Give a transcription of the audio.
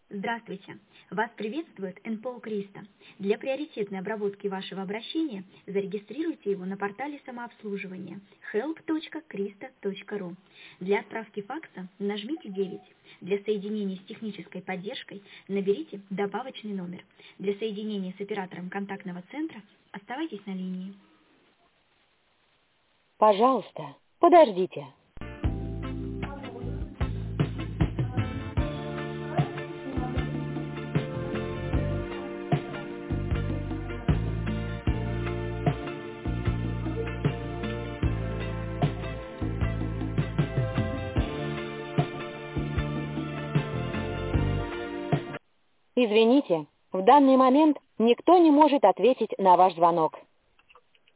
Здравствуйте! Вас приветствует НПО «Криста». Для приоритетной обработки вашего обращения зарегистрируйте его на портале самообслуживания help.krista.ru. Для отправки факса нажмите 9. Для соединения с технической поддержкой наберите добавочный номер. Для соединения с оператором контактного центра оставайтесь на линии. Пожалуйста, подождите. Извините, в данный момент никто не может ответить на ваш звонок.